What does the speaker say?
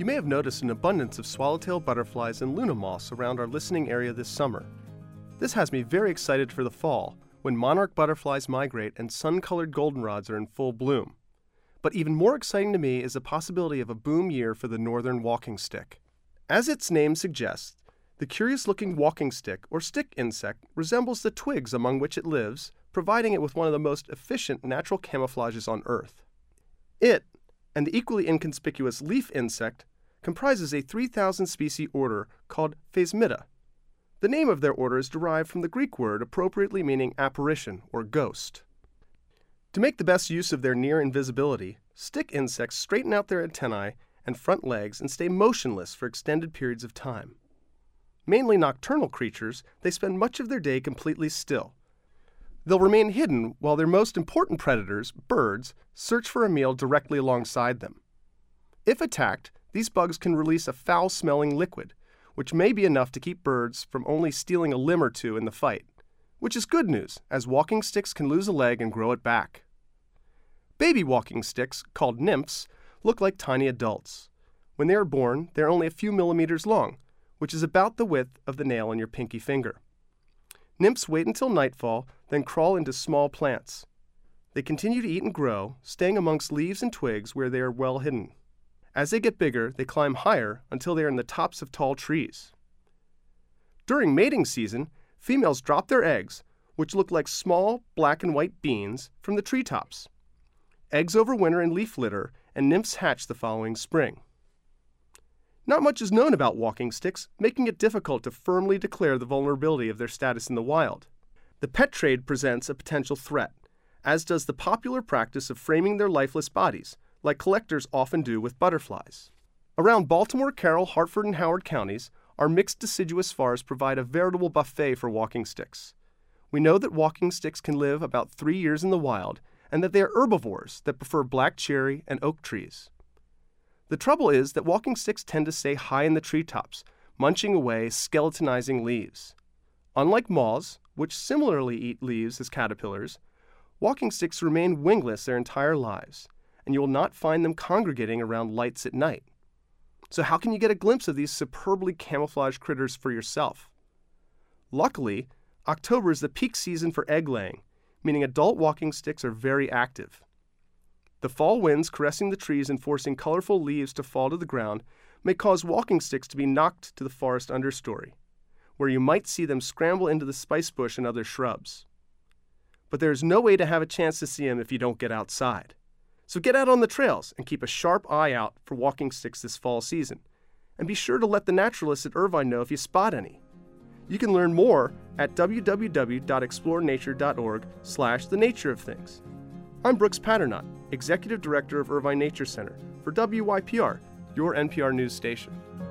You may have noticed an abundance of swallowtail butterflies and Luna moths around our listening area this summer. This has me very excited for the fall, when monarch butterflies migrate and sun-colored goldenrods are in full bloom. But even more exciting to me is the possibility of a boom year for the northern walking stick. As its name suggests, the curious-looking walking stick or stick insect resembles the twigs among which it lives, providing it with one of the most efficient natural camouflages on Earth. It, and the equally inconspicuous leaf insect, comprises a 3,000-species order called Phasmida. The name of their order is derived from the Greek word appropriately meaning apparition or ghost. To make the best use of their near invisibility, stick insects straighten out their antennae and front legs and stay motionless for extended periods of time. Mainly nocturnal creatures, they spend much of their day completely still. They'll remain hidden while their most important predators, birds, search for a meal directly alongside them. If attacked, these bugs can release a foul-smelling liquid, which may be enough to keep birds from only stealing a limb or two in the fight, which is good news, as walking sticks can lose a leg and grow it back. Baby walking sticks, called nymphs, look like tiny adults. When they are born, they are only a few millimeters long, which is about the width of the nail in your pinky finger. Nymphs wait until nightfall, then crawl into small plants. They continue to eat and grow, staying amongst leaves and twigs where they are well hidden. As they get bigger, they climb higher until they are in the tops of tall trees. During mating season, females drop their eggs, which look like small black and white beans, from the treetops. Eggs overwinter in leaf litter, and nymphs hatch the following spring. Not much is known about walking sticks, making it difficult to firmly declare the vulnerability of their status in the wild. The pet trade presents a potential threat, as does the popular practice of framing their lifeless bodies, like collectors often do with butterflies. Around Baltimore, Carroll, Hartford, and Howard counties, our mixed deciduous forests provide a veritable buffet for walking sticks. We know that walking sticks can live about 3 years in the wild, and that they are herbivores that prefer black cherry and oak trees. The trouble is that walking sticks tend to stay high in the treetops, munching away skeletonizing leaves. Unlike moths, which similarly eat leaves as caterpillars, walking sticks remain wingless their entire lives, and you will not find them congregating around lights at night. So how can you get a glimpse of these superbly camouflaged critters for yourself? Luckily, October is the peak season for egg laying, meaning adult walking sticks are very active. The fall winds caressing the trees and forcing colorful leaves to fall to the ground may cause walking sticks to be knocked to the forest understory, where you might see them scramble into the spice bush and other shrubs. But there is no way to have a chance to see them if you don't get outside. So get out on the trails and keep a sharp eye out for walking sticks this fall season. And be sure to let the naturalists at Irvine know if you spot any. You can learn more at www.explorenature.org/the nature of things. I'm Brooks Patternot, Executive Director of Irvine Nature Center, for WYPR, your NPR news station.